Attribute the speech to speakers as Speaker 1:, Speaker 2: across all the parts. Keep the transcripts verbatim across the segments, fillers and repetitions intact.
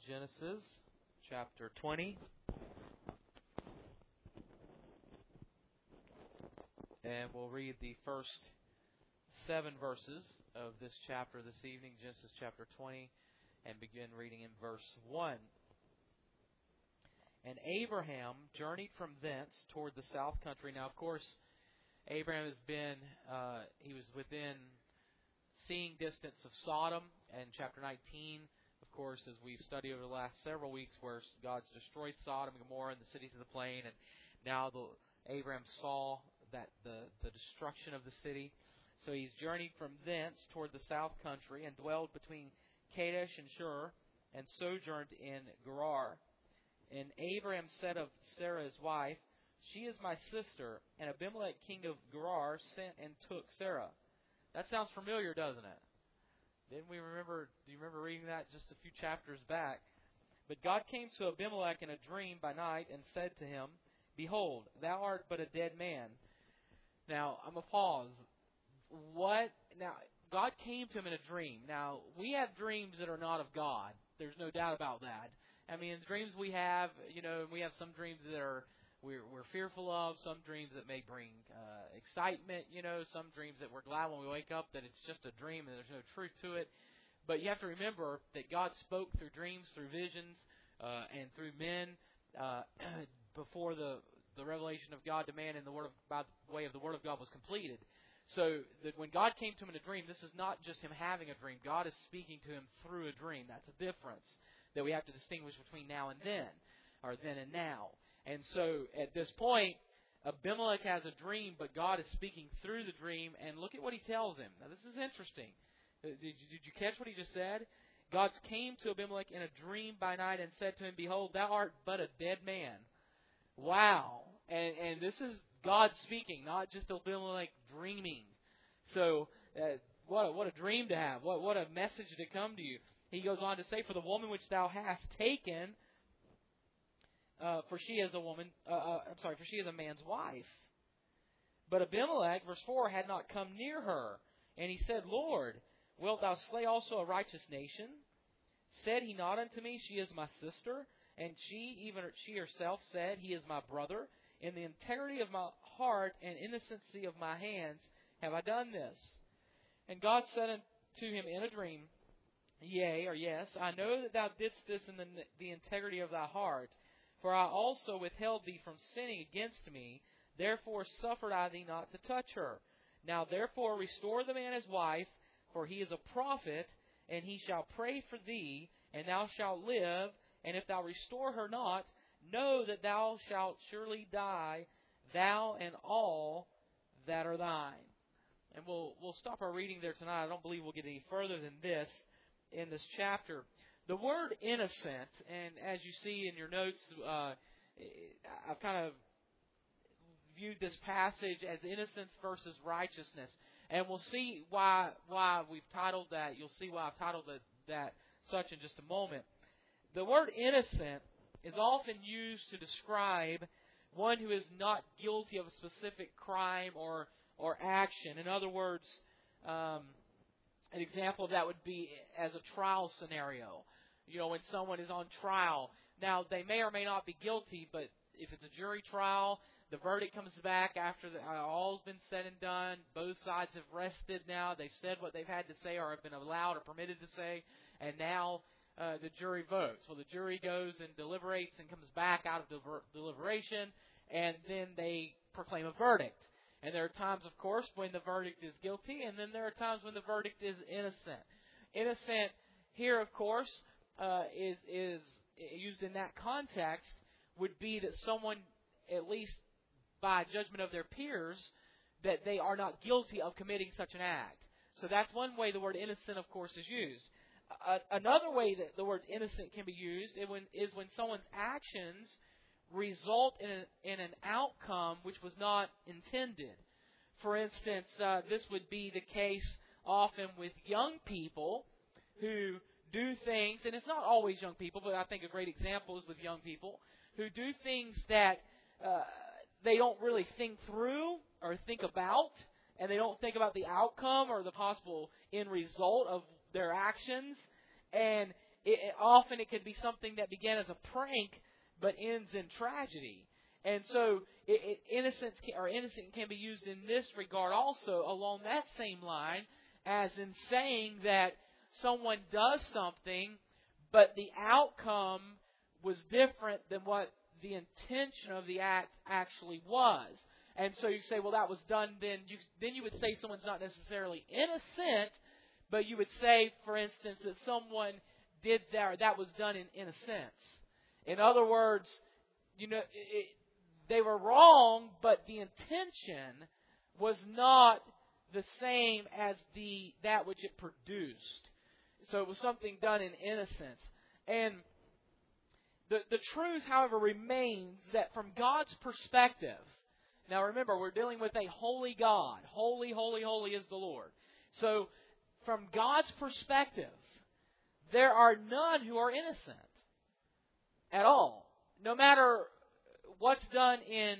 Speaker 1: Genesis chapter twenty. And we'll read the first seven verses of this chapter this evening, Genesis chapter twenty, and begin reading in verse one. And Abraham journeyed from thence toward the south country. Now, of course, Abraham has been, uh, he was within seeing distance of Sodom, and chapter nineteen, of course, as we've studied over the last several weeks, where God's destroyed Sodom and Gomorrah and the cities of the plain, and now the, Abraham saw that the, the destruction of the city. So he's journeyed from thence toward the south country, and dwelled between Kadesh and Shur, and sojourned in Gerar. And Abraham said of Sarah his wife, She is my sister. And Abimelech king of Gerar sent and took Sarah. That sounds familiar, doesn't it? Didn't we remember, do you remember reading that just a few chapters back? But God came to Abimelech in a dream by night and said to him, Behold, thou art but a dead man. Now, I'm going to pause. What? Now, God came to him in a dream. Now, we have dreams that are not of God. There's no doubt about that. I mean, the dreams we have, you know, we have some dreams that are we're, we're fearful of, some dreams that may bring uh, excitement, you know, some dreams that we're glad when we wake up that it's just a dream and there's no truth to it. But you have to remember that God spoke through dreams, through visions, uh, and through men uh, before the, the revelation of God to man in the word of, by the way of the Word of God was completed. So that when God came to him in a dream, this is not just him having a dream. God is speaking to him through a dream. That's a difference that we have to distinguish between now and then, or then and now. And so at this point, Abimelech has a dream, but God is speaking through the dream. And look at what he tells him. Now, this is interesting. Did you, did you catch what he just said? God came to Abimelech in a dream by night and said to him, Behold, thou art but a dead man. Wow. And, and this is God speaking, not just Abimelech dreaming. So, uh, what, a, what a dream to have. What, what a message to come to you. He goes on to say, For the woman which thou hast taken, uh, for she is a woman, uh, uh, I'm sorry, for she is a man's wife. But Abimelech, verse four, had not come near her. And he said, Lord, wilt thou slay also a righteous nation? Said he not unto me, She is my sister? And she, even she herself, said, He is my brother. In the integrity of my heart and innocency of my hands have I done this. And God said unto him in a dream, Yea, or yes, I know that thou didst this in the, the integrity of thy heart, for I also withheld thee from sinning against me, therefore suffered I thee not to touch her. Now therefore restore the man his wife, for he is a prophet, and he shall pray for thee, and thou shalt live, and if thou restore her not, know that thou shalt surely die, thou and all that are thine. And we'll we'll stop our reading there tonight. I don't believe we'll get any further than this in this chapter. The word innocent, and as you see in your notes, uh, I've kind of viewed this passage as innocence versus righteousness. And we'll see why why we've titled that. You'll see why I've titled it that such in just a moment. The word innocent is often used to describe one who is not guilty of a specific crime or or action. In other words, um, an example of that would be as a trial scenario. You know, when someone is on trial. Now, they may or may not be guilty, but if it's a jury trial, the verdict comes back after the, uh, all's been said and done. Both sides have rested now. They've said what they've had to say or have been allowed or permitted to say. And now uh, the jury votes. Well, the jury goes and deliberates and comes back out of deliber- deliberation, and then they proclaim a verdict. And there are times, of course, when the verdict is guilty, and then there are times when the verdict is innocent. Innocent here, of course, uh, is is used in that context would be that someone, at least by judgment of their peers, that they are not guilty of committing such an act. So that's one way the word innocent, of course, is used. Uh, another way that the word innocent can be used is when, is when someone's actions result in, a, in an outcome which was not intended. For instance, uh, this would be the case often with young people who do things, and it's not always young people, but I think a great example is with young people who do things that uh, they don't really think through or think about, and they don't think about the outcome or the possible end result of their actions. And it, it, often it could be something that began as a prank but ends in tragedy. And so it, it, innocence can, or innocent can be used in this regard also along that same line, as in saying that someone does something, but the outcome was different than what the intention of the act actually was. And so you say, well, that was done then. You, then you would say someone's not necessarily innocent, but you would say, for instance, that someone did that, or that was done in innocence. In other words, you know, it, they were wrong, but the intention was not the same as the that which it produced. So it was something done in innocence. And the the truth, however, remains that from God's perspective, now remember, we're dealing with a holy God. Holy, holy, holy is the Lord. So from God's perspective, there are none who are innocent at all. No matter what's done in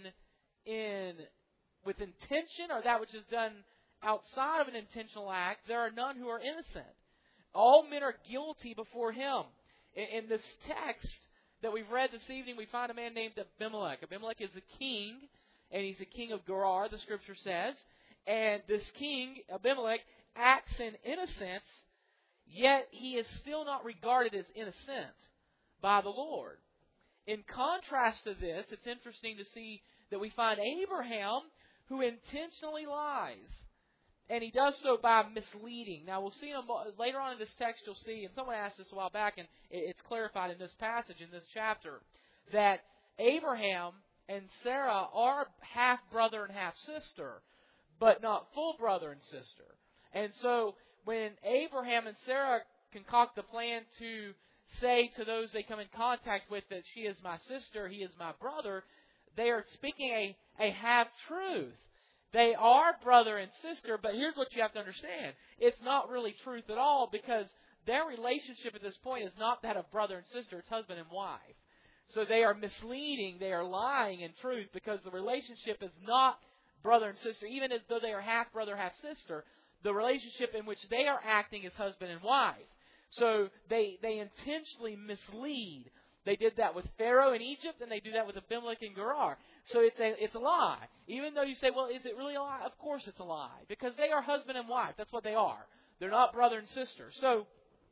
Speaker 1: in with intention or that which is done outside of an intentional act, there are none who are innocent. All men are guilty before Him. In, in this text that we've read this evening, we find a man named Abimelech. Abimelech is a king, and he's a king of Gerar, the Scripture says. And this king, Abimelech, acts in innocence, yet he is still not regarded as innocent by the Lord. In contrast to this, it's interesting to see that we find Abraham, who intentionally lies. And he does so by misleading. Now, we'll see in a, later on in this text, you'll see, and someone asked this a while back, and it's clarified in this passage, in this chapter, that Abraham and Sarah are half-brother and half-sister, but not full brother and sister. And so, when Abraham and Sarah concoct the plan to say to those they come in contact with that she is my sister, he is my brother, they are speaking a, a half-truth. They are brother and sister, but here's what you have to understand. It's not really truth at all, because their relationship at this point is not that of brother and sister. It's husband and wife. So they are misleading. They are lying in truth, because the relationship is not brother and sister. Even as though they are half brother, half sister, the relationship in which they are acting is husband and wife. So they, they intentionally mislead. They did that with Pharaoh in Egypt, and they do that with Abimelech in Gerar. So it's a, it's a lie. Even though you say, well, is it really a lie? Of course it's a lie. Because they are husband and wife. That's what they are. They're not brother and sister. So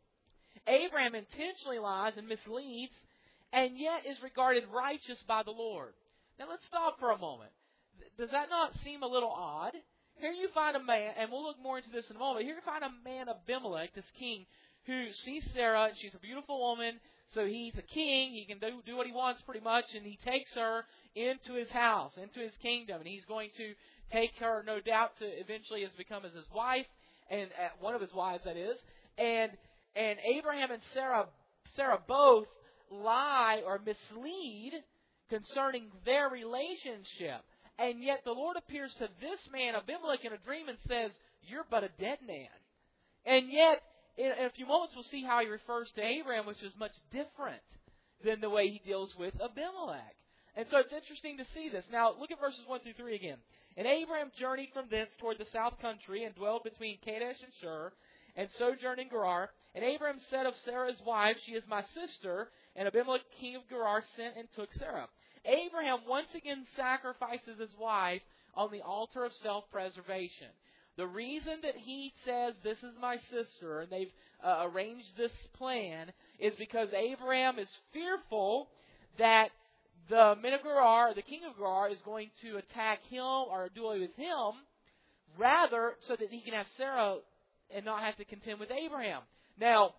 Speaker 1: Abraham intentionally lies and misleads, and yet is regarded righteous by the Lord. Now let's stop for a moment. Does that not seem a little odd? Here you find a man, and we'll look more into this in a moment. Here you find a man, Abimelech, this king, who sees Sarah, and she's a beautiful woman. So he's a king. He can do, do what he wants pretty much, and he takes her into his house, into his kingdom, and he's going to take her, no doubt, to eventually has become as his wife, and uh, one of his wives, that is. And and Abraham and Sarah, Sarah both lie or mislead concerning their relationship, and yet the Lord appears to this man, Abimelech, in a dream and says, "You're but a dead man," and yet. In a few moments, we'll see how he refers to Abraham, which is much different than the way he deals with Abimelech. And so it's interesting to see this. Now, look at verses one through three again. And Abraham journeyed from thence toward the south country, and dwelled between Kadesh and Shur, and sojourned in Gerar. And Abraham said of Sarah's wife, "She is my sister." And Abimelech, king of Gerar, sent and took Sarah. Abraham once again sacrifices his wife on the altar of self-preservation. The reason that he says, "This is my sister," and they've uh, arranged this plan, is because Abraham is fearful that the men of Gerar, the king of Gerar, is going to attack him or do away with him, rather so that he can have Sarah and not have to contend with Abraham. Now,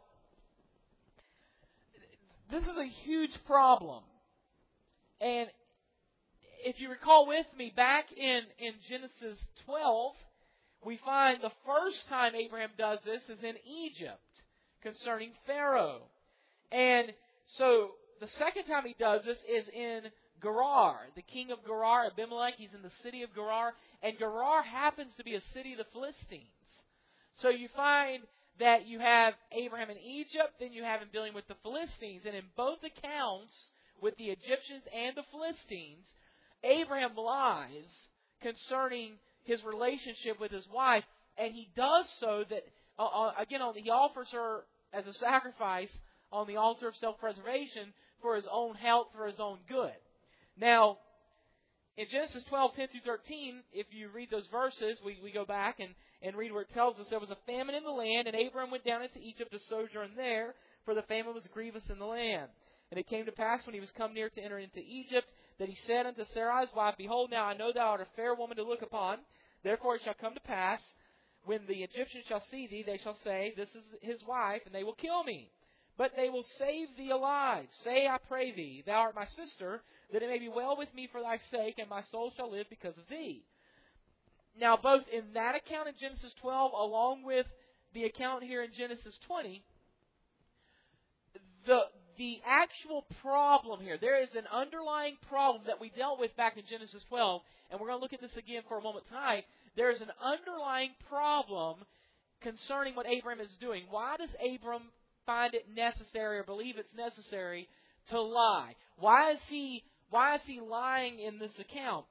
Speaker 1: this is a huge problem. And if you recall with me, back in, in Genesis twelve, we find the first time Abraham does this is in Egypt, concerning Pharaoh. And so the second time he does this is in Gerar. The king of Gerar, Abimelech, he's in the city of Gerar. And Gerar happens to be a city of the Philistines. So you find that you have Abraham in Egypt, then you have him dealing with the Philistines. And in both accounts, with the Egyptians and the Philistines, Abraham lies concerning his relationship with his wife, and he does so that, uh, again, he offers her as a sacrifice on the altar of self-preservation for his own health, for his own good. Now, in Genesis twelve, ten through thirteen, if you read those verses, we, we go back and, and read where it tells us there was a famine in the land, and Abram went down into Egypt to sojourn there, for the famine was grievous in the land. And it came to pass when he was come near to enter into Egypt, that he said unto Sarai's wife, Behold, now I know thou art a fair woman to look upon. Therefore it shall come to pass, when the Egyptians shall see thee, they shall say, This is his wife, and they will kill me. But they will save thee alive. Say, I pray thee, thou art my sister, that it may be well with me for thy sake, and my soul shall live because of thee. Now, both in that account in Genesis twelve, along with the account here in Genesis twenty, the the actual problem here, there is an underlying problem that we dealt with back in Genesis twelve, and we're going to look at this again for a moment tonight. There is an underlying problem concerning what Abram is doing. Why does Abram find it necessary or believe it's necessary to lie? Why is he why is he lying in this account?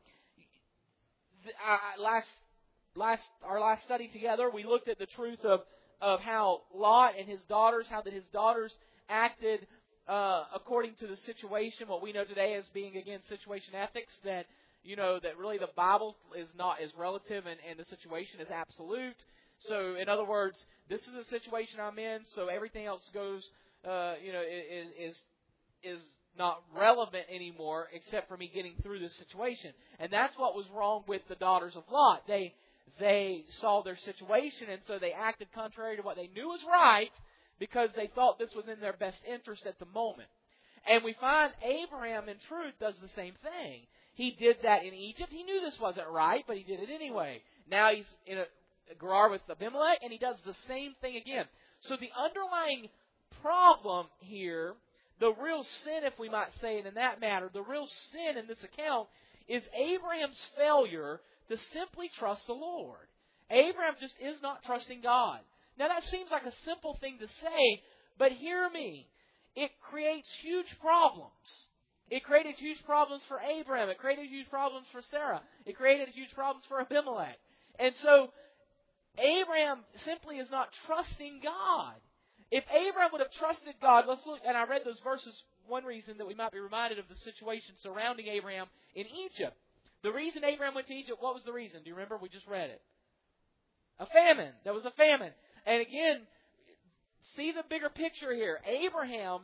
Speaker 1: Uh, last last our last study together, we looked at the truth of of how Lot and his daughters, how that his daughters acted uh, according to the situation, what we know today as being, again, situation ethics, that, you know, that really the Bible is not is relative and, and the situation is absolute. So, in other words, this is the situation I'm in, so everything else goes, uh, you know, is is is not relevant anymore except for me getting through this situation. And that's what was wrong with the daughters of Lot. They they saw their situation, and so they acted contrary to what they knew was right, because they thought this was in their best interest at the moment. And we find Abraham, in truth, does the same thing. He did that in Egypt. He knew this wasn't right, but he did it anyway. Now he's in a, a Gerar with Abimelech, and he does the same thing again. So the underlying problem here, the real sin, if we might say it in that matter, the real sin in this account is Abraham's failure to simply trust the Lord. Abraham just is not trusting God. Now, that seems like a simple thing to say, but hear me. It creates huge problems. It created huge problems for Abraham. It created huge problems for Sarah. It created huge problems for Abimelech. And so, Abraham simply is not trusting God. If Abraham would have trusted God, let's look, and I read those verses, one reason that we might be reminded of the situation surrounding Abraham in Egypt. The reason Abraham went to Egypt, what was the reason? Do you remember? We just read it. A famine. There was a famine. And again, see the bigger picture here. Abraham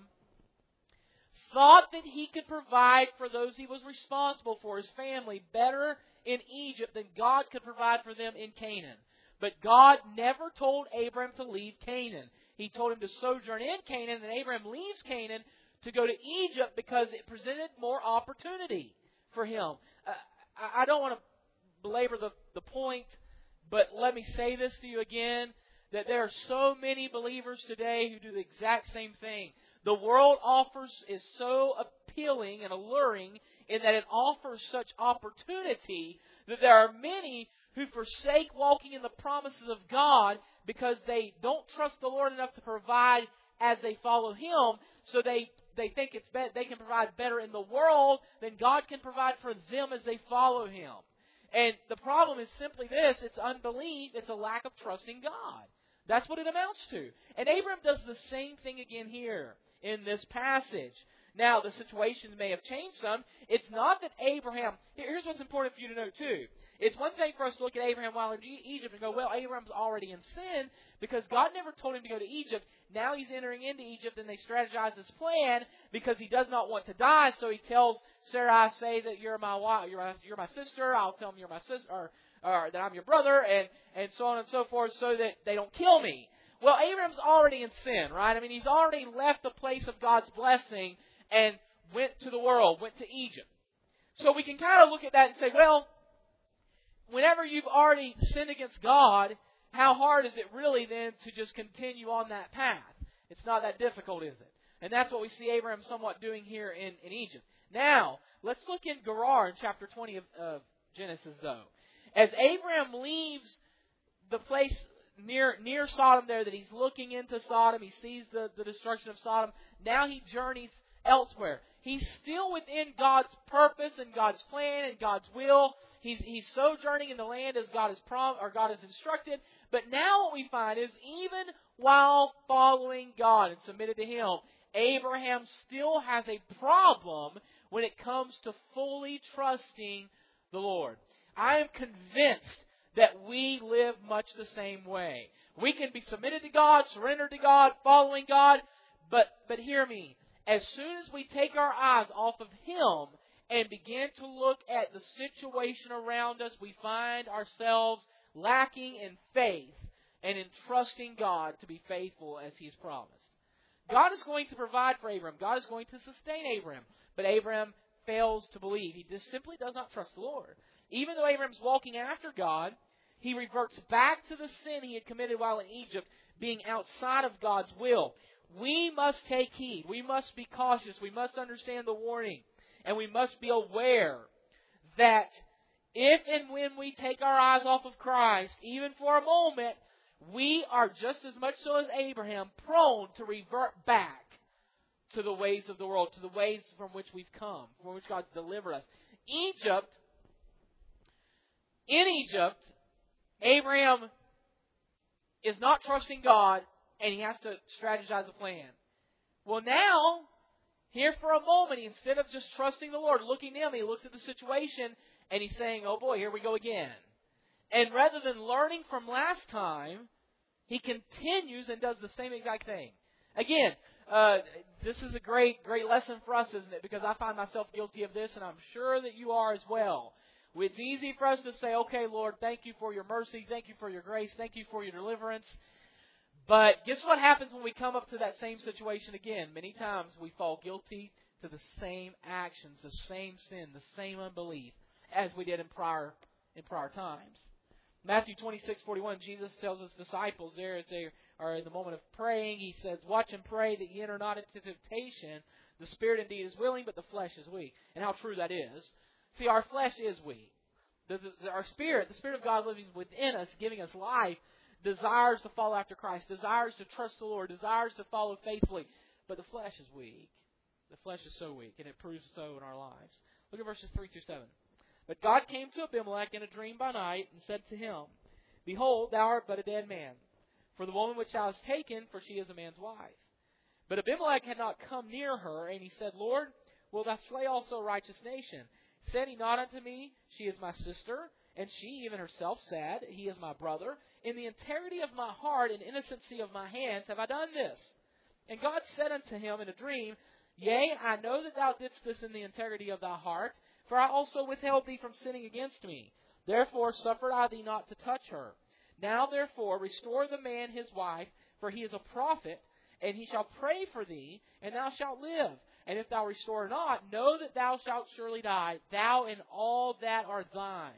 Speaker 1: thought that he could provide for those he was responsible for, his family, better in Egypt than God could provide for them in Canaan. But God never told Abraham to leave Canaan. He told him to sojourn in Canaan, and Abraham leaves Canaan to go to Egypt because it presented more opportunity for him. Uh, I don't want to belabor the, the point, but let me say this to you again, that there are so many believers today who do the exact same thing. The world offers is so appealing and alluring in that it offers such opportunity that there are many who forsake walking in the promises of God because they don't trust the Lord enough to provide as they follow Him. So they, they think it's be- they can provide better in the world than God can provide for them as they follow Him. And the problem is simply this: it's unbelief, it's a lack of trusting God. That's what it amounts to. And Abraham does the same thing again here in this passage. Now, the situation may have changed some. It's not that Abraham... Here's what's important for you to know, too. It's one thing for us to look at Abraham while in Egypt and go, well, Abraham's already in sin because God never told him to go to Egypt. Now he's entering into Egypt, and they strategize this plan because he does not want to die. So he tells Sarai, say that you're my wife, you're my, you're my sister. I'll tell them you're my sister, or, or that I'm your brother, and, and so on and so forth, so that they don't kill me. Well, Abraham's already in sin, right? I mean, he's already left the place of God's blessing and went to the world, went to Egypt. So we can kind of look at that and say, well, whenever you've already sinned against God, how hard is it really then to just continue on that path? It's not that difficult, is it? And that's what we see Abraham somewhat doing here in, in Egypt. Now, let's look in Gerar in chapter twenty of, of Genesis, though. As Abraham leaves the place near near Sodom there, that he's looking into Sodom, he sees the, the destruction of Sodom, now he journeys elsewhere. He's still within God's purpose and God's plan and God's will. He's he's sojourning in the land as God has prom or God has instructed. But now what we find is even while following God and submitted to Him, Abraham still has a problem when it comes to fully trusting the Lord. I am convinced that we live much the same way. We can be submitted to God, surrendered to God, following God, but, but hear me. As soon as we take our eyes off of Him and begin to look at the situation around us, we find ourselves lacking in faith and in trusting God to be faithful as He has promised. God is going to provide for Abraham. God is going to sustain Abraham. But Abraham fails to believe. He just simply does not trust the Lord. Even though Abraham's walking after God, he reverts back to the sin he had committed while in Egypt, being outside of God's will. We must take heed. We must be cautious. We must understand the warning. And we must be aware that if and when we take our eyes off of Christ, even for a moment, we are just as much so as Abraham, prone to revert back to the ways of the world, to the ways from which we've come, from which God's delivered us. Egypt, in Egypt, Abraham is not trusting God, and he has to strategize a plan. Well, now, here for a moment, instead of just trusting the Lord, looking to Him, he looks at the situation, and he's saying, oh boy, here we go again. And rather than learning from last time, he continues and does the same exact thing. Again, uh, this is a great, great lesson for us, isn't it? Because I find myself guilty of this, and I'm sure that you are as well. It's easy for us to say, okay, Lord, thank you for your mercy, thank you for your grace, thank you for your deliverance. But guess what happens when we come up to that same situation again? Many times we fall guilty to the same actions, the same sin, the same unbelief as we did in prior in prior times. Matthew twenty-six forty-one, Jesus tells His disciples there as they are in the moment of praying, He says, watch and pray that ye enter not into temptation. The spirit indeed is willing, but the flesh is weak. And how true that is. See, our flesh is weak. The, the, our spirit, the Spirit of God living within us, giving us life, desires to follow after Christ, desires to trust the Lord, desires to follow faithfully. But the flesh is weak. The flesh is so weak, and it proves so in our lives. Look at verses three through seven. But God came to Abimelech in a dream by night, and said to him, behold, thou art but a dead man, for the woman which thou hast taken, for she is a man's wife. But Abimelech had not come near her, and he said, Lord, wilt thou slay also a righteous nation? Said he not unto me, she is my sister? And she even herself said, he is my brother. In the integrity of my heart and innocency of my hands have I done this. And God said unto him in a dream, yea, I know that thou didst this in the integrity of thy heart, for I also withheld thee from sinning against me. Therefore suffered I thee not to touch her. Now therefore restore the man his wife, for he is a prophet, and he shall pray for thee, and thou shalt live. And if thou restore not, know that thou shalt surely die, thou and all that are thine.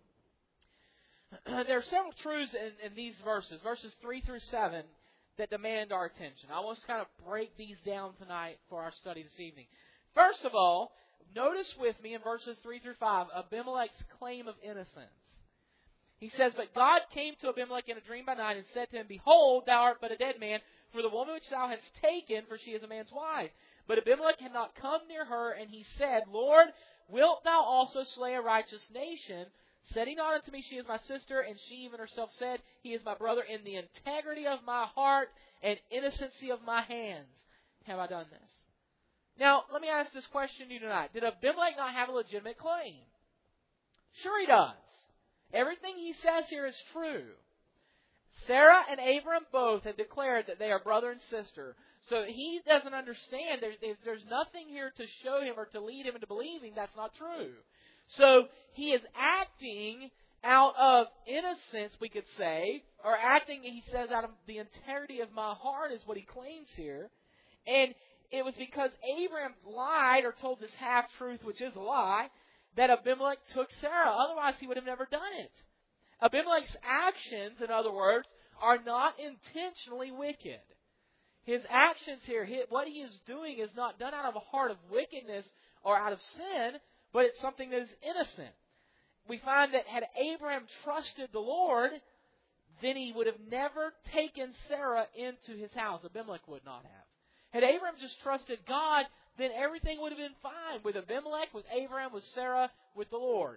Speaker 1: There are several truths in, in these verses, verses three through seven, that demand our attention. I want to kind of break these down tonight for our study this evening. First of all, notice with me in verses three through five, Abimelech's claim of innocence. He says, but God came to Abimelech in a dream by night and said to him, behold, thou art but a dead man, for the woman which thou hast taken, for she is a man's wife. But Abimelech had not come near her, and he said, Lord, wilt thou also slay a righteous nation? Said he not unto me, she is my sister, and she even herself said, he is my brother, in the integrity of my heart and innocency of my hands have I done this. Now, let me ask this question to you tonight. Did Abimelech not have a legitimate claim? Sure he does. Everything he says here is true. Sarah and Abram both have declared that they are brother and sister. So he doesn't understand. There's, there's nothing here to show him or to lead him into believing that's not true. So he is acting out of innocence, we could say, or acting, he says, out of the integrity of my heart is what he claims here. And it was because Abraham lied or told this half-truth, which is a lie, that Abimelech took Sarah. Otherwise, he would have never done it. Abimelech's actions, in other words, are not intentionally wicked. His actions here, what he is doing is not done out of a heart of wickedness or out of sin, but it's something that is innocent. We find that had Abraham trusted the Lord, then he would have never taken Sarah into his house. Abimelech would not have. Had Abraham just trusted God, then everything would have been fine with Abimelech, with Abraham, with Sarah, with the Lord.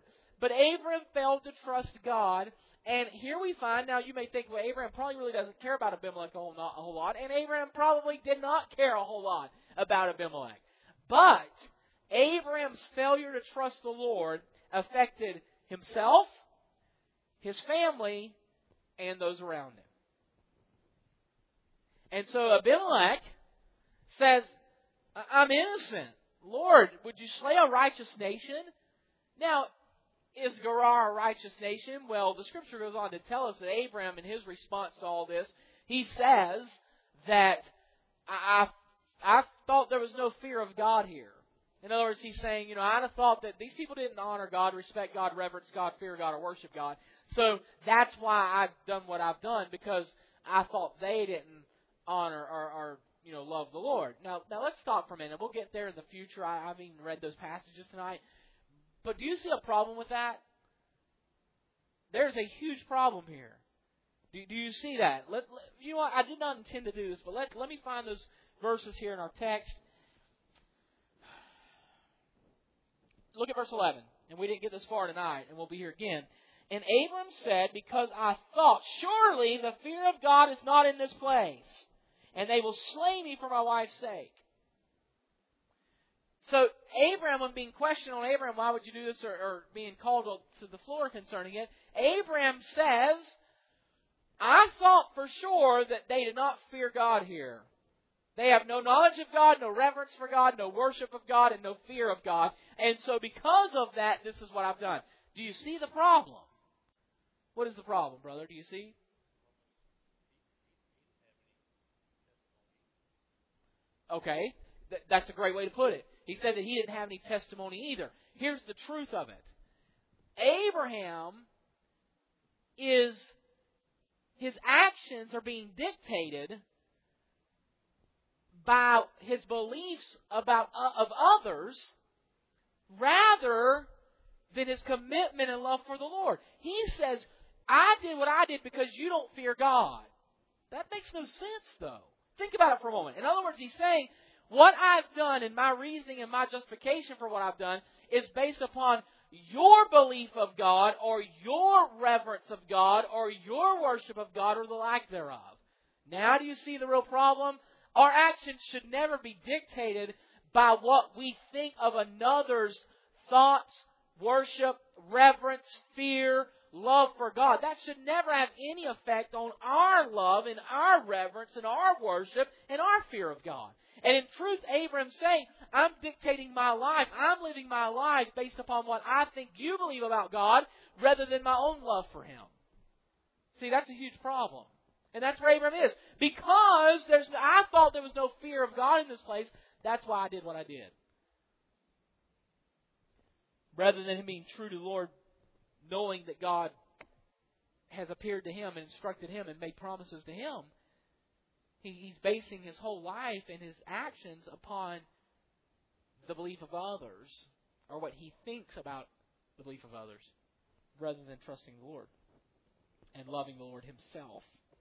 Speaker 1: But Abraham failed to trust God. And here we find, now you may think, well, Abraham probably really doesn't care about Abimelech a whole, not, a whole lot. And Abraham probably did not care a whole lot about Abimelech. But Abraham's failure to trust the Lord affected himself, his family, and those around him. And so Abimelech says, I'm innocent. Lord, would you slay a righteous nation? Now, is Gerar a righteous nation? Well, the Scripture goes on to tell us that Abraham, in his response to all this, he says that I, I, I thought there was no fear of God here. In other words, he's saying, you know, I'd have thought that these people didn't honor God, respect God, reverence God, fear God, or worship God. So that's why I've done what I've done, because I thought they didn't honor or, or you know, love the Lord. Now, now let's stop for a minute. We'll get there in the future. I haven't even read those passages tonight. But do you see a problem with that? There's a huge problem here. Do, do you see that? Let, let, you know what? I did not intend to do this, but let, let me find those verses here in our text. Look at verse eleven. And we didn't get this far tonight, and we'll be here again. And Abram said, because I thought, surely the fear of God is not in this place, and they will slay me for my wife's sake. So Abraham, when being questioned on Abraham, why would you do this, or, or being called to the floor concerning it, Abraham says, I thought for sure that they did not fear God here. They have no knowledge of God, no reverence for God, no worship of God, and no fear of God. And so because of that, this is what I've done. Do you see the problem? What is the problem, brother? Do you see? Okay, Th- that's a great way to put it. He said that he didn't have any testimony either. Here's the truth of it. Abraham is, his actions are being dictated by his beliefs about uh, of others rather than his commitment and love for the Lord. He says, I did what I did because you don't fear God. That makes no sense, though. Think about it for a moment. In other words, he's saying, what I've done and my reasoning and my justification for what I've done is based upon your belief of God or your reverence of God or your worship of God or the lack thereof. Now do you see the real problem? Our actions should never be dictated by what we think of another's thoughts, worship, reverence, fear, love for God. That should never have any effect on our love and our reverence and our worship and our fear of God. And in truth, Abraham's saying, I'm dictating my life. I'm living my life based upon what I think you believe about God rather than my own love for Him. See, that's a huge problem. And that's where Abraham is. Because there's, I thought there was no fear of God in this place, that's why I did what I did. Rather than him being true to the Lord, knowing that God has appeared to him and instructed him and made promises to him, he, he's basing his whole life and his actions upon the belief of others, or what he thinks about the belief of others, rather than trusting the Lord and loving the Lord himself.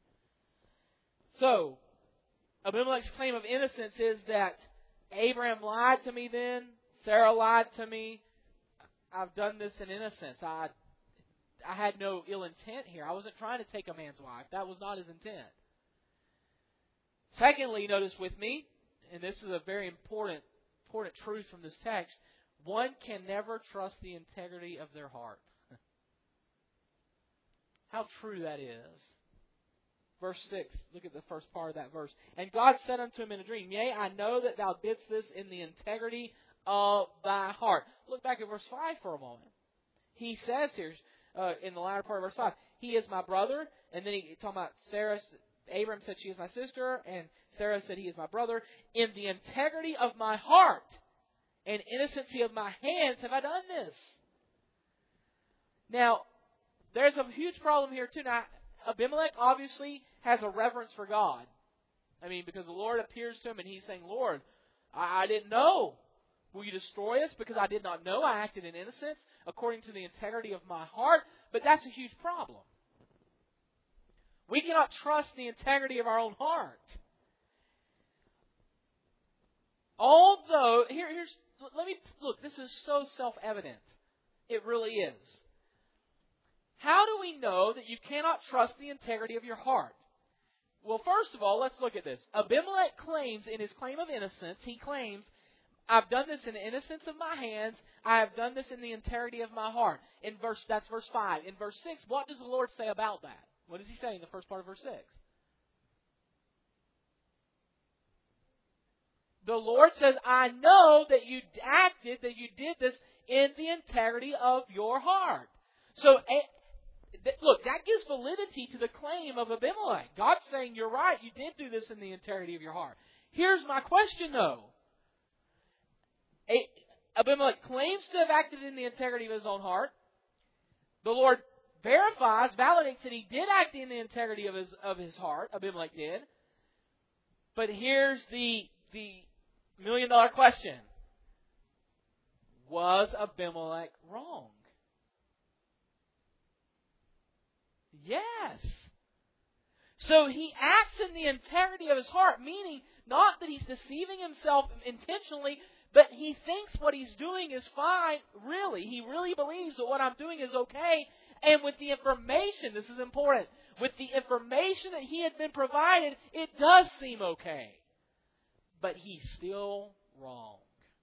Speaker 1: So, Abimelech's claim of innocence is that Abraham lied to me then, Sarah lied to me, I've done this in innocence. I I had no ill intent here. I wasn't trying to take a man's wife. That was not his intent. Secondly, notice with me, and this is a very important, important truth from this text, one can never trust the integrity of their heart. How true that is. Verse six, look at the first part of that verse. And God said unto him in a dream, Yea, I know that thou didst this in the integrity of thy heart. Look back at verse five for a moment. He says here, uh, in the latter part of verse five, He is my brother. And then he talking about Sarah. Abram said, She is my sister. And Sarah said, He is my brother. In the integrity of my heart and innocency of my hands have I done this. Now, there's a huge problem here too. Now, Abimelech obviously has a reverence for God. I mean, because the Lord appears to him and he's saying, Lord, I, I didn't know. Will you destroy us because I did not know? I acted in innocence according to the integrity of my heart. But that's a huge problem. We cannot trust the integrity of our own heart. Although, here, here's, let me, look, this is so self-evident. It really is. How do we know that you cannot trust the integrity of your heart? Well, first of all, let's look at this. Abimelech claims in his claim of innocence, he claims, I've done this in the innocence of my hands. I have done this in the integrity of my heart. In verse, that's verse five. In verse six, what does the Lord say about that? What does he say in the first part of verse six? The Lord says, I know that you acted, that you did this in the integrity of your heart. So, look, that gives validity to the claim of Abimelech. God's saying, you're right, you did do this in the integrity of your heart. Here's my question, though. Abimelech claims to have acted in the integrity of his own heart. The Lord verifies, validates that he did act in the integrity of his of his heart. Abimelech did. But here's the the million dollar question. Was Abimelech wrong? Yes. So he acts in the integrity of his heart, meaning not that he's deceiving himself intentionally, but he thinks what he's doing is fine, really. He really believes that what I'm doing is okay. And with the information, this is important, with the information that he had been provided, it does seem okay. But he's still wrong.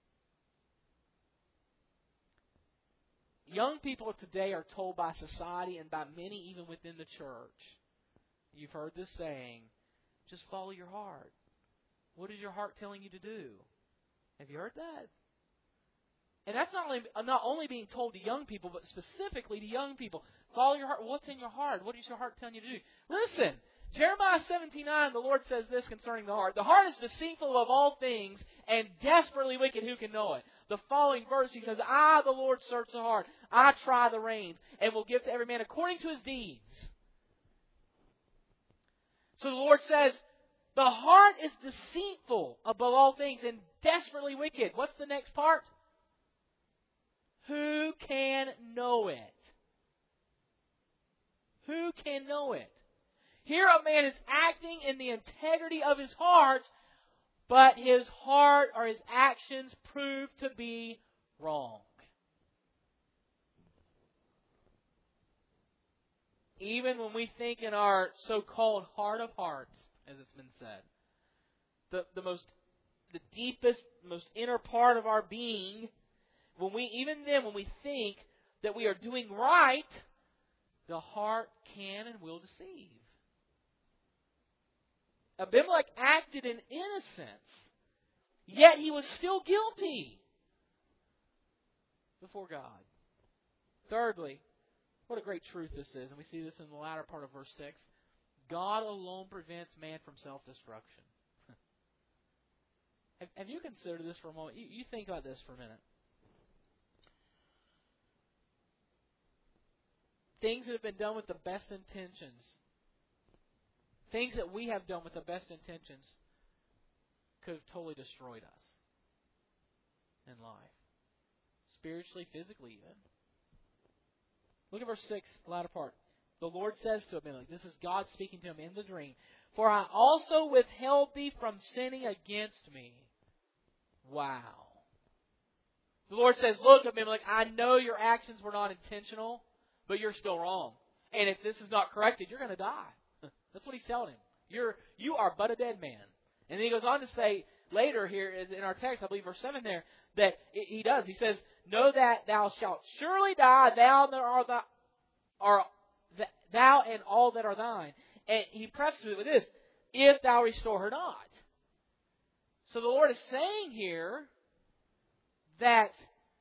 Speaker 1: Young people today are told by society and by many even within the church, you've heard this saying, just follow your heart. What is your heart telling you to do? Have you heard that? And that's not only, not only being told to young people, but specifically to young people. Follow your heart. What's in your heart? What is your heart telling you to do? Listen, Jeremiah seventeen nine, the Lord says this concerning the heart. The heart is deceitful of all things and desperately wicked. Who can know it? The following verse, he says, I, the Lord, search the heart. I try the reins and will give to every man according to his deeds. So the Lord says, the heart is deceitful above all things and desperately wicked. What's the next part? Who can know it? Who can know it? Here a man is acting in the integrity of his heart, but his heart or his actions prove to be wrong. Even when we think in our so-called heart of hearts, as it's been said, the, the most, the deepest, most inner part of our being, when we, even then, when we think that we are doing right, the heart can and will deceive. Abimelech acted in innocence, yet he was still guilty before God. Thirdly, what a great truth this is, and we see this in the latter part of verse six. God alone prevents man from self-destruction. have, have you considered this for a moment? You, you think about this for a minute. Things that have been done with the best intentions, things that we have done with the best intentions, could have totally destroyed us in life. Spiritually, physically even. Look at verse six, the latter part. The Lord says to Abimelech, this is God speaking to him in the dream, for I also withheld thee from sinning against me. Wow. The Lord says, look, Abimelech, I know your actions were not intentional, but you're still wrong. And if this is not corrected, you're going to die. That's what he's telling him. You're, you are but a dead man. And then he goes on to say later here in our text, I believe verse seven there, that he does. He says, know that thou shalt surely die, thou and are thou, are thou and all that are thine. And he prefaces it with this, if thou restore her not. So the Lord is saying here that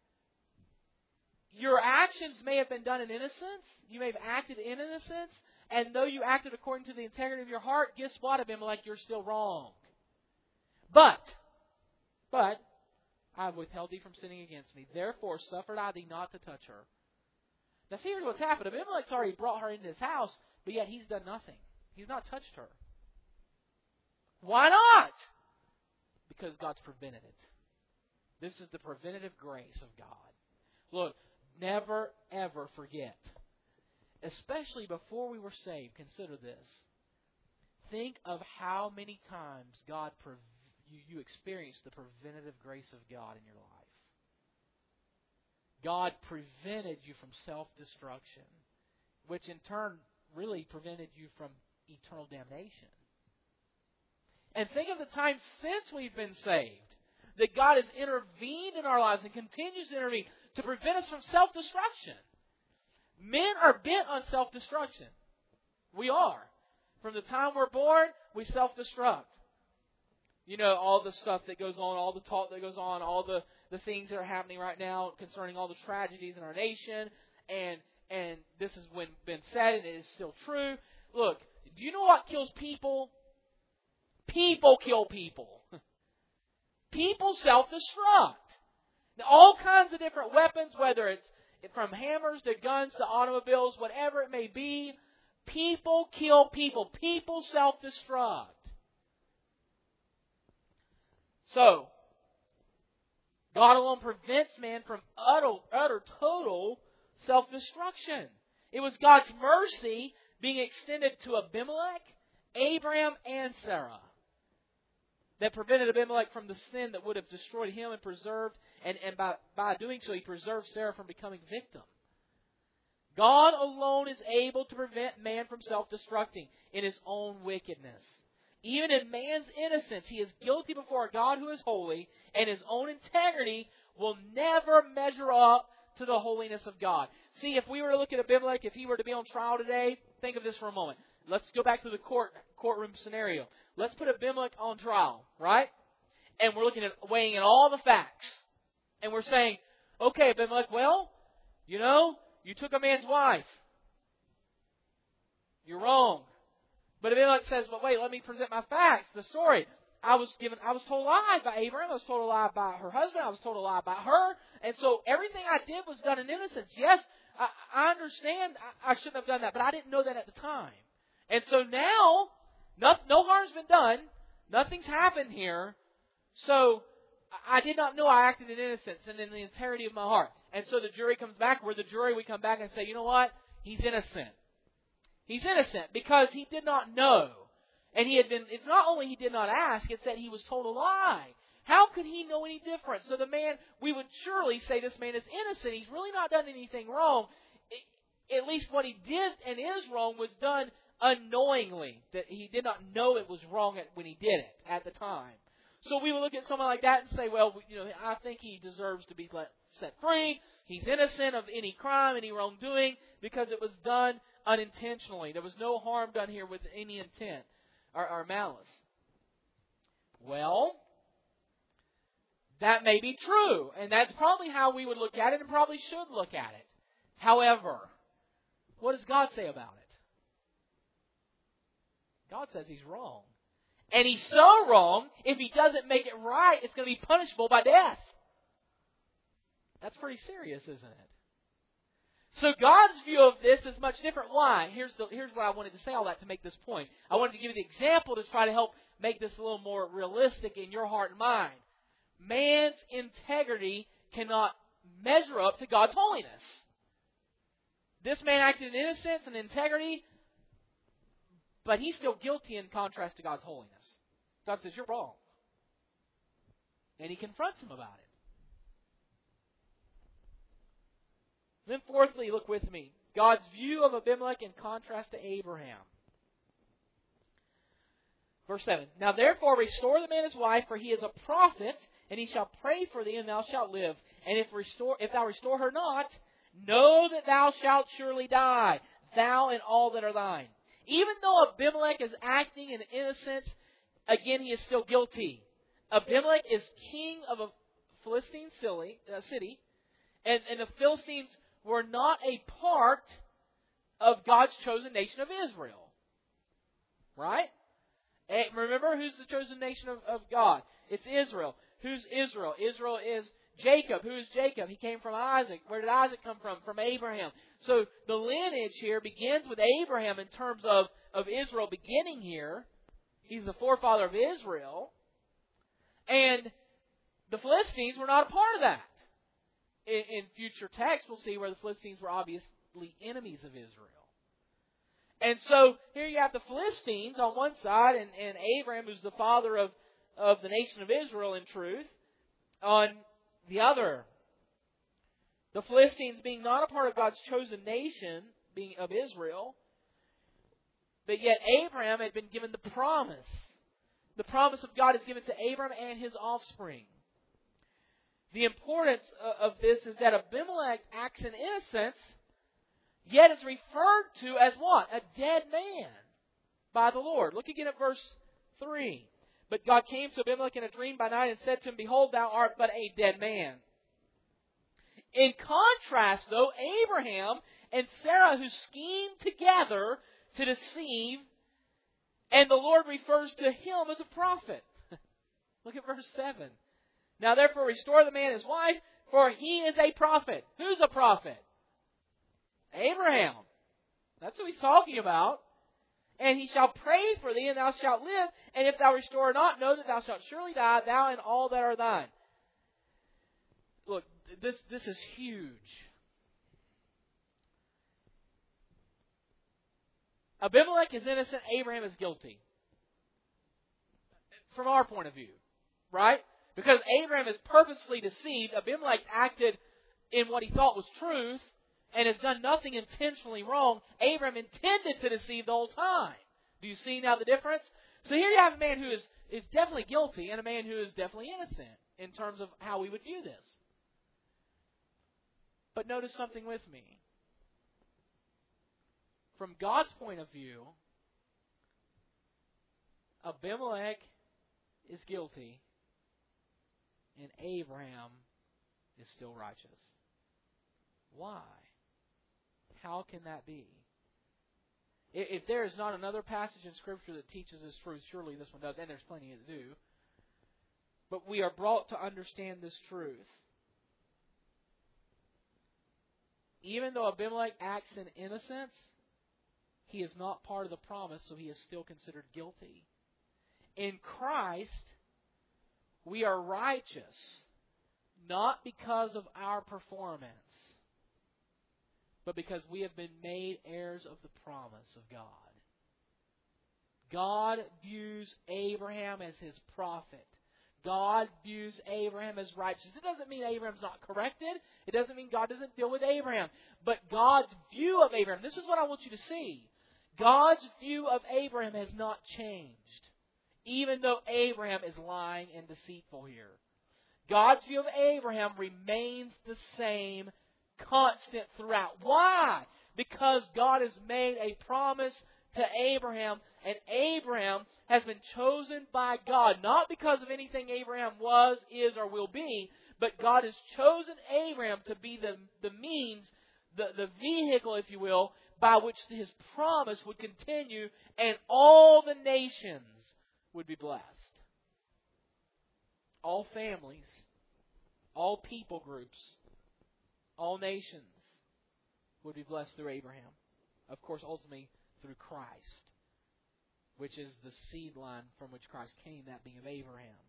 Speaker 1: your actions may have been done in innocence. You may have acted in innocence. And though you acted according to the integrity of your heart, guess what, Abimelech? You're still wrong. But, but, I have withheld thee from sinning against me. Therefore suffered I thee not to touch her. Now see, here's what's happened. Abimelech's already brought her into his house, but yet he's done nothing. He's not touched her. Why not? Because God's prevented it. This is the preventative grace of God. Look, never, ever forget. Especially before we were saved, consider this. Think of how many times God pre- you, you experienced the preventative grace of God in your life. God prevented you from self-destruction. which in turn really prevented you from eternal damnation. And think of the time since we've been saved, that God has intervened in our lives and continues to intervene to prevent us from self-destruction. Men are bent on self-destruction. We are. From the time we're born, we self-destruct. You know, all the stuff that goes on, all the talk that goes on, all the, the things that are happening right now concerning all the tragedies in our nation. And and this has been, been said, and it is still true. Look, do you know what kills people? People kill people. People self-destruct. Now, all kinds of different weapons, whether it's from hammers to guns to automobiles, whatever it may be, people kill people. People self-destruct. So, God alone prevents man from utter, utter total self-destruction. It was God's mercy being extended to Abimelech, Abraham, and Sarah that prevented Abimelech from the sin that would have destroyed him and preserved, and, and by, by doing so, he preserved Sarah from becoming victim. God alone is able to prevent man from self-destructing in his own wickedness. Even in man's innocence, he is guilty before a God who is holy, and his own integrity will never measure up to the holiness of God. See, if we were to look at Abimelech, if he were to be on trial today, think of this for a moment. Let's go back to the court courtroom scenario. Let's put Abimelech on trial, right? And we're looking at weighing in all the facts. And we're saying, okay, Abimelech, well, you know, you took a man's wife. You're wrong. But Abimelech says, but wait, let me present my facts, the story. I was given, I was told a lie by Abraham. I was told a lie by her husband. I was told a lie by her. And so everything I did was done in innocence. Yes, I, I understand I, I shouldn't have done that, but I didn't know that at the time. And so now, no, no harm's been done. Nothing's happened here. So I did not know I acted in innocence and in the integrity of my heart. And so the jury comes back. We're the jury. We come back and say, you know what? He's innocent. He's innocent because he did not know. And he had been, it's not only he did not ask, it's that he was told a lie. How could he know any different? So the man, we would surely say this man is innocent. He's really not done anything wrong. At least what he did and is wrong was done unknowingly. That he did not know it was wrong when he did it at the time. So we would look at someone like that and say, well, you know, I think he deserves to be let, set free. He's innocent of any crime, any wrongdoing, because it was done unintentionally. There was no harm done here with any intent or, or malice. Well, that may be true, and that's probably how we would look at it and probably should look at it. However, what does God say about it? God says he's wrong. And he's so wrong, if he doesn't make it right, it's going to be punishable by death. That's pretty serious, isn't it? So God's view of this is much different. Why? Here's the, here's what I wanted to say all that to make this point. I wanted to give you the example to try to help make this a little more realistic in your heart and mind. Man's integrity cannot measure up to God's holiness. This man acted in innocence and integrity, but he's still guilty in contrast to God's holiness. God says, you're wrong. And he confronts him about it. Then fourthly, look with me. God's view of Abimelech in contrast to Abraham. Verse seven. Now therefore restore the man his wife, for he is a prophet, and he shall pray for thee, and thou shalt live. And if restore, if thou restore her not, know that thou shalt surely die, thou and all that are thine. Even though Abimelech is acting in innocence, again, he is still guilty. Abimelech is king of a Philistine city, and, and the Philistines were not a part of God's chosen nation of Israel. Right? And remember, who's the chosen nation of, of God? It's Israel. Who's Israel? Israel is Jacob. Who is Jacob? He came from Isaac. Where did Isaac come from? From Abraham. So the lineage here begins with Abraham in terms of, of Israel beginning here. He's the forefather of Israel. And the Philistines were not a part of that. In, in future texts, we'll see where the Philistines were obviously enemies of Israel. And so here you have the Philistines on one side, and, and Abraham, who's the father of, of the nation of Israel in truth, on the other. The Philistines being not a part of God's chosen nation being of Israel. But yet Abraham had been given the promise. The promise of God is given to Abraham and his offspring. The importance of this is that Abimelech acts in innocence, yet is referred to as what? A dead man by the Lord. Look again at verse three. But God came to Abimelech in a dream by night and said to him, Behold, thou art but a dead man. In contrast, though, Abraham and Sarah, who schemed together to deceive, and the Lord refers to him as a prophet. Look at verse seven. Now therefore restore the man his wife, for he is a prophet. Who's a prophet? Abraham. That's who he's talking about. And he shall pray for thee, and thou shalt live. And if thou restore not, know that thou shalt surely die, thou and all that are thine. Look, this, this is huge. Abimelech is innocent, Abraham is guilty. From our point of view. Right? Because Abraham is purposely deceived. Abimelech acted in what he thought was truth and has done nothing intentionally wrong. Abraham intended to deceive the whole time. Do you see now the difference? So here you have a man who is, is definitely guilty and a man who is definitely innocent in terms of how we would view this. But notice something with me. From God's point of view, Abimelech is guilty and Abraham is still righteous. Why? How can that be? If there is not another passage in Scripture that teaches this truth, surely this one does, and there's plenty that do. But we are brought to understand this truth. Even though Abimelech acts in innocence, he is not part of the promise, so he is still considered guilty. In Christ, we are righteous, not because of our performance, but because we have been made heirs of the promise of God. God views Abraham as his prophet. God views Abraham as righteous. It doesn't mean Abraham's not corrected. It doesn't mean God doesn't deal with Abraham. But God's view of Abraham, this is what I want you to see. God's view of Abraham has not changed, even though Abraham is lying and deceitful here. God's view of Abraham remains the same, constant throughout. Why? Because God has made a promise to Abraham, and Abraham has been chosen by God, not because of anything Abraham was, is, or will be, but God has chosen Abraham to be the, the means, the, the vehicle, if you will, by which his promise would continue, and all the nations would be blessed. All families, all people groups, all nations would be blessed through Abraham. Of course, ultimately through Christ, which is the seed line from which Christ came, that being of Abraham.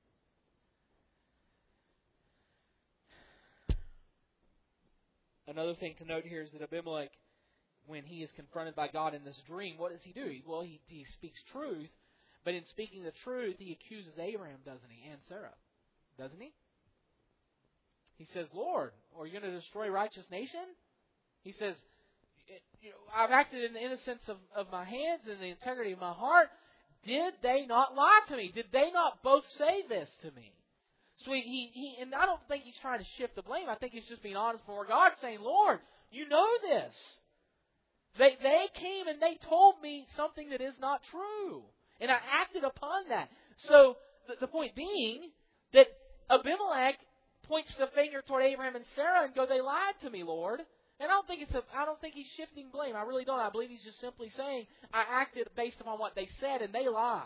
Speaker 1: Another thing to note here is that Abimelech, when he is confronted by God in this dream, what does he do? Well, he, he speaks truth, but in speaking the truth, he accuses Abraham, doesn't he, and Sarah, doesn't he? He says, Lord, are you going to destroy a righteous nation? He says, you know, I've acted in the innocence of, of my hands and the integrity of my heart. Did they not lie to me? Did they not both say this to me? So he, he, he and I don't think he's trying to shift the blame. I think he's just being honest before God, saying, Lord, you know this. They, they came and they told me something that is not true. And I acted upon that. So the, the point being that Abimelech points the finger toward Abraham and Sarah and go, they lied to me, Lord. And I don't think it's a, I don't think he's shifting blame. I really don't. I believe he's just simply saying, I acted based upon what they said and they lied.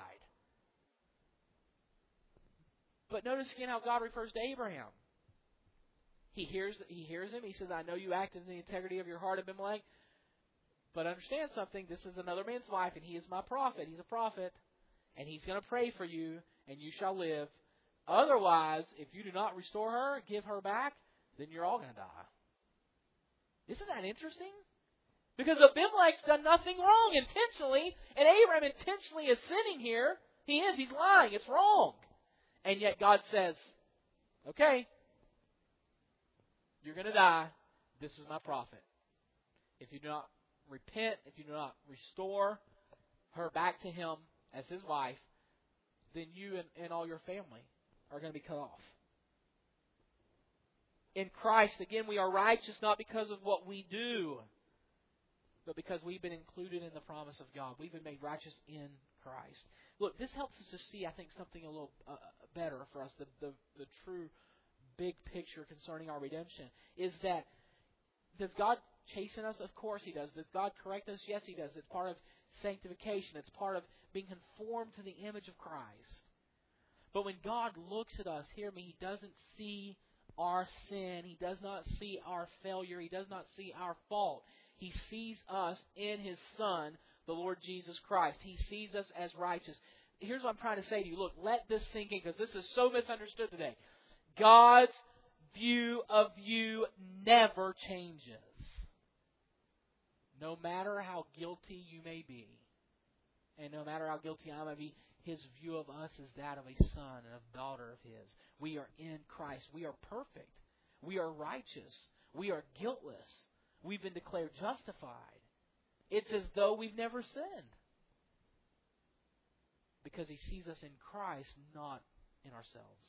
Speaker 1: But notice again how God refers to Abraham. He hears, he hears him. He says, I know you acted in the integrity of your heart, Abimelech. But understand something. This is another man's wife, and he is my prophet. He's a prophet. And he's going to pray for you, and you shall live. Otherwise, if you do not restore her, give her back, then you're all going to die. Isn't that interesting? Because Abimelech's done nothing wrong intentionally, and Abraham intentionally is sinning here. He is. He's lying. It's wrong. And yet God says, okay, you're going to die. This is my prophet. If you do not repent, if you do not restore her back to him as his wife, then you and, and all your family are going to be cut off. In Christ, again, we are righteous not because of what we do, but because we've been included in the promise of God. We've been made righteous in Christ. Look, this helps us to see, I think, something a little uh, better for us. The, the, the true big picture concerning our redemption is that, does God chasten us? Of course He does. Does God correct us? Yes, He does. It's part of sanctification. It's part of being conformed to the image of Christ. But when God looks at us, hear me, He doesn't see our sin. He does not see our failure. He does not see our fault. He sees us in His Son, the Lord Jesus Christ. He sees us as righteous. Here's what I'm trying to say to you. Look, let this sink in, because this is so misunderstood today. God's view of you never changes. No matter how guilty you may be, and no matter how guilty I may be, His view of us is that of a son and a daughter of His. We are in Christ. We are perfect. We are righteous. We are guiltless. We've been declared justified. It's as though we've never sinned. Because He sees us in Christ, not in ourselves.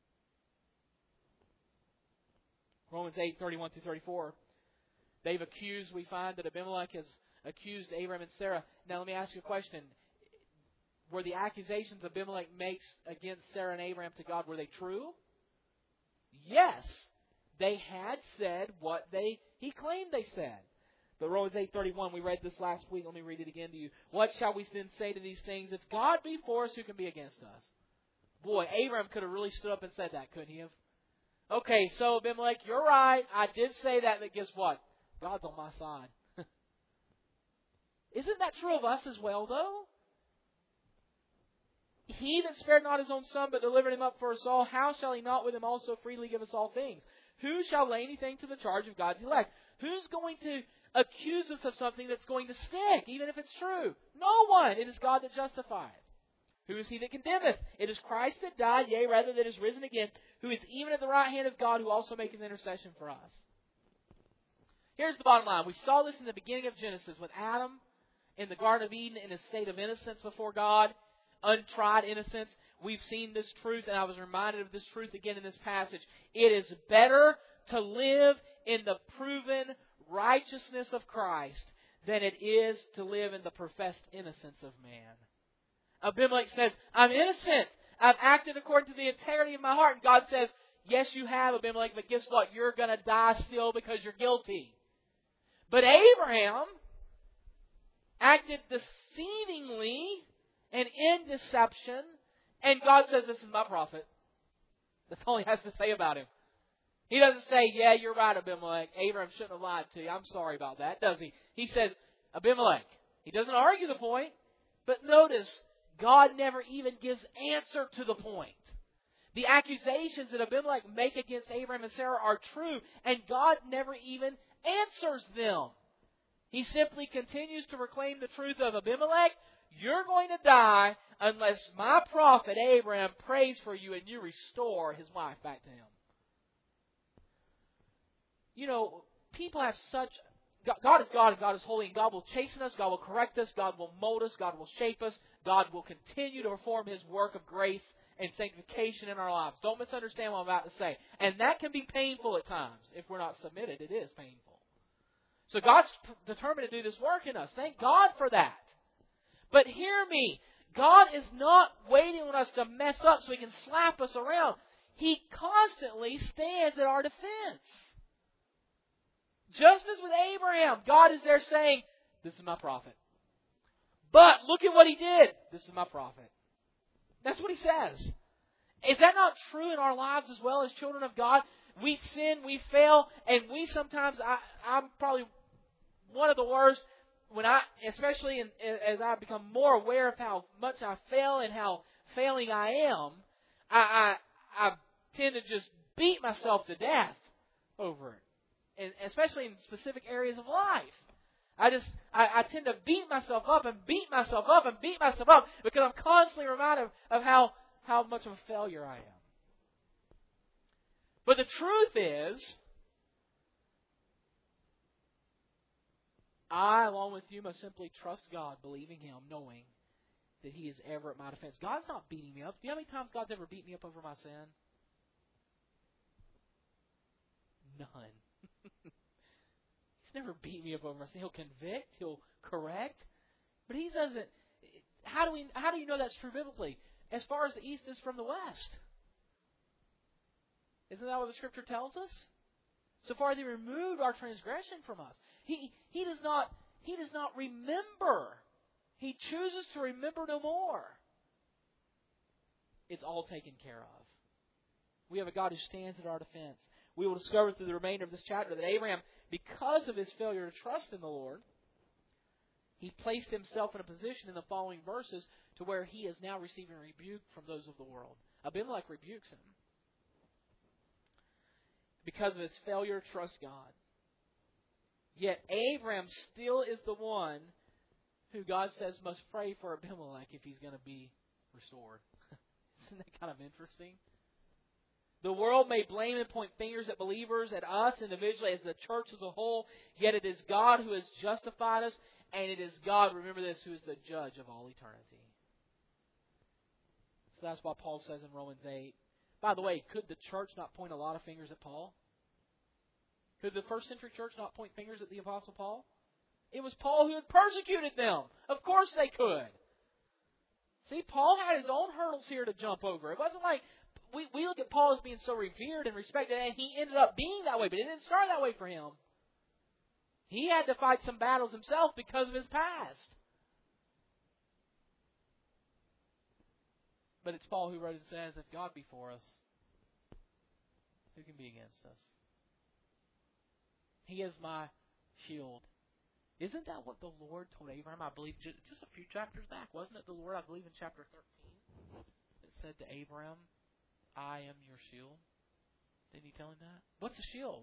Speaker 1: Romans eight, thirty-one through thirty-four. They've accused, we find that Abimelech has accused Abraham and Sarah. Now let me ask you a question. Were the accusations Abimelech makes against Sarah and Abraham to God, were they true? Yes. They had said what they he claimed they said. But Romans eight thirty-one, we read this last week. Let me read it again to you. What shall we then say to these things? If God be for us, who can be against us? Boy, Abraham could have really stood up and said that, couldn't he have? Okay, so Abimelech, you're right. I did say that, but guess what? God's on my side. Isn't that true of us as well, though? He that spared not His own Son, but delivered Him up for us all, how shall He not with Him also freely give us all things? Who shall lay anything to the charge of God's elect? Who's going to accuse us of something that's going to stick, even if it's true? No one. It is God that justifieth. Who is He that condemneth? It is Christ that died, yea, rather that is risen again, who is even at the right hand of God, who also maketh intercession for us. Here's the bottom line. We saw this in the beginning of Genesis with Adam in the Garden of Eden in a state of innocence before God, untried innocence. We've seen this truth, and I was reminded of this truth again in this passage. It is better to live in the proven righteousness of Christ than it is to live in the professed innocence of man. Abimelech says, I'm innocent. I've acted according to the integrity of my heart. And God says, yes, you have, Abimelech, but guess what? You're going to die still because you're guilty. But Abraham acted deceivingly and in deception, and God says, this is my prophet. That's all He has to say about him. He doesn't say, yeah, you're right, Abimelech. Abraham shouldn't have lied to you. I'm sorry about that, does he? He says, Abimelech. He doesn't argue the point, but notice, God never even gives answer to the point. The accusations that Abimelech make against Abraham and Sarah are true, and God never even answers them. He simply continues to proclaim the truth of Abimelech. You're going to die unless my prophet Abraham prays for you and you restore his wife back to him. You know, people have such... God is God and God is holy, and God will chasten us, God will correct us, God will mold us, God will shape us, God will continue to perform His work of grace and sanctification in our lives. Don't misunderstand what I'm about to say. And that can be painful at times. If we're not submitted, it is painful. So God's determined to do this work in us. Thank God for that. But hear me, God is not waiting on us to mess up so He can slap us around. He constantly stands at our defense. Just as with Abraham, God is there saying, this is my prophet. But look at what he did. This is my prophet. That's what he says. Is that not true in our lives as well as children of God? We sin, we fail, and we sometimes, I, I'm probably one of the worst, when I, especially in, as I become more aware of how much I fail and how failing I am, I, I, I tend to just beat myself to death over it. And especially in specific areas of life. I just, I, I tend to beat myself up and beat myself up and beat myself up because I'm constantly reminded of, of how, how much of a failure I am. But the truth is, I, along with you, must simply trust God, believing Him, knowing that He is ever at my defense. God's not beating me up. Do you know how many times God's ever beat me up over my sin? None. He's never beat me up over my sin. He'll convict. He'll correct. But He doesn't. How do we? How do you know that's true biblically? As far as the east is from the west. Isn't that what the Scripture tells us? So far He removed our transgression from us. He He does not He does not remember. He chooses to remember no more. It's all taken care of. We have a God who stands at our defense. We will discover through the remainder of this chapter that Abraham, because of his failure to trust in the Lord, he placed himself in a position in the following verses to where he is now receiving rebuke from those of the world. Abimelech rebukes him because of his failure to trust God. Yet Abraham still is the one who God says must pray for Abimelech if he's going to be restored. Isn't that kind of interesting? The world may blame and point fingers at believers, at us individually, as the church as a whole, yet it is God who has justified us, and it is God, remember this, who is the judge of all eternity. So that's what Paul says in Romans eight. By the way, could the church not point a lot of fingers at Paul? Could the first century church not point fingers at the Apostle Paul? It was Paul who had persecuted them. Of course they could. See, Paul had his own hurdles here to jump over. It wasn't like we, we look at Paul as being so revered and respected, and he ended up being that way, but it didn't start that way for him. He had to fight some battles himself because of his past. But it's Paul who wrote and says, if God be for us, who can be against us? He is my shield. Isn't that what the Lord told Abraham, I believe, just a few chapters back? Wasn't it the Lord, I believe, in chapter thirteen, that said to Abraham, I am your shield? Didn't he tell him that? What's a shield?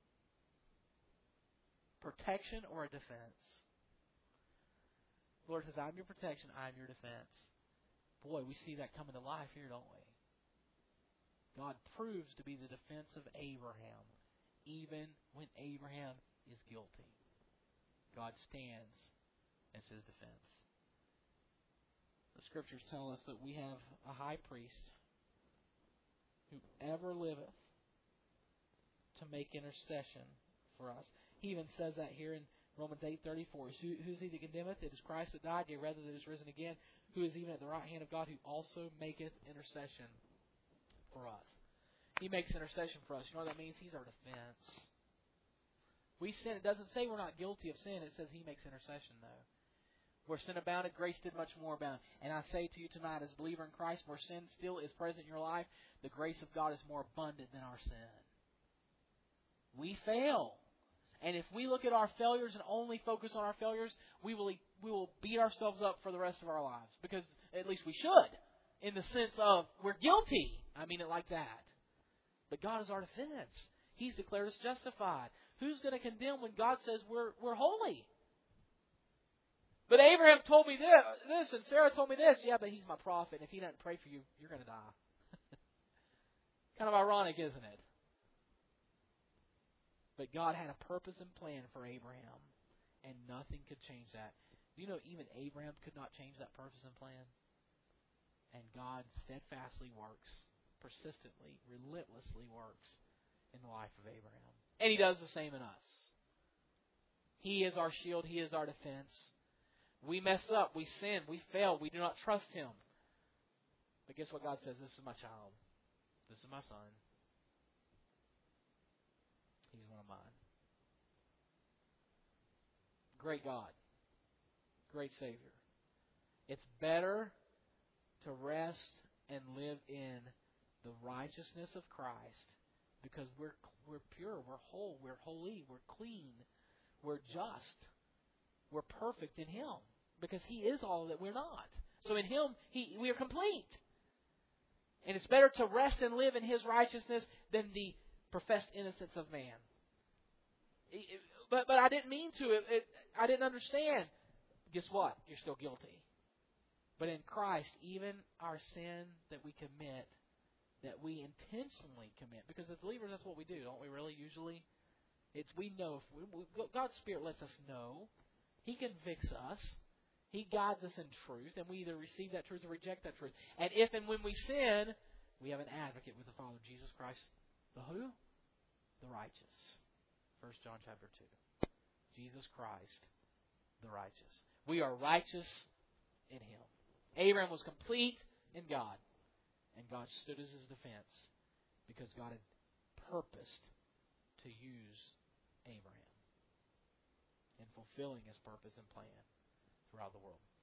Speaker 1: Protection or a defense? The Lord says, I'm your protection, I'm your defense. Boy, we see that coming to life here, don't we? God proves to be the defense of Abraham, even when Abraham is guilty. God stands as His defense. The Scriptures tell us that we have a high priest who ever liveth to make intercession for us. He even says that here in Romans eight thirty-four. Who, who's he that condemneth? It is Christ that died, yea, rather that is risen again, who is even at the right hand of God, who also maketh intercession for us. He makes intercession for us. You know what that means? He's our defense. We sin. It doesn't say we're not guilty of sin. It says He makes intercession, though. Where sin abounded, grace did much more abound. And I say to you tonight, as a believer in Christ, where sin still is present in your life, the grace of God is more abundant than our sin. We fail. And if we look at our failures and only focus on our failures, we will we will beat ourselves up for the rest of our lives. Because at least we should. In the sense of, we're guilty. I mean it like that. But God is our defense. He's declared us justified. Who's going to condemn when God says we're we're holy? But Abraham told me this, this, and Sarah told me this. Yeah, but he's my prophet, and if he doesn't pray for you, you're going to die. Kind of ironic, isn't it? But God had a purpose and plan for Abraham, and nothing could change that. Do you know even Abraham could not change that purpose and plan? And God steadfastly works, persistently, relentlessly works in the life of Abraham. And He does the same in us. He is our shield. He is our defense. We mess up. We sin. We fail. We do not trust Him. But guess what God says? This is my child. This is my son. He's one of mine. Great God. Great Savior. It's better to rest and live in the righteousness of Christ because we're we're pure, we're whole, we're holy, we're clean, we're just, we're perfect in Him because He is all that we're not. So in Him, He we are complete. And it's better to rest and live in His righteousness than the professed innocence of man. But but I didn't mean to. It, it, I didn't understand. Guess what? You're still guilty. But in Christ, even our sin that we commit, that we intentionally commit, because as believers, that's what we do, don't we? Really, usually, it's we know. If we, we, God's Spirit lets us know He convicts us. He guides us in truth, and we either receive that truth or reject that truth. And if and when we sin, we have an advocate with the Father, Jesus Christ. The who? The righteous. First John chapter two. Jesus Christ, the righteous. We are righteous in Him. Abraham was complete in God, and God stood as his defense because God had purposed to use Abraham in fulfilling His purpose and plan throughout the world.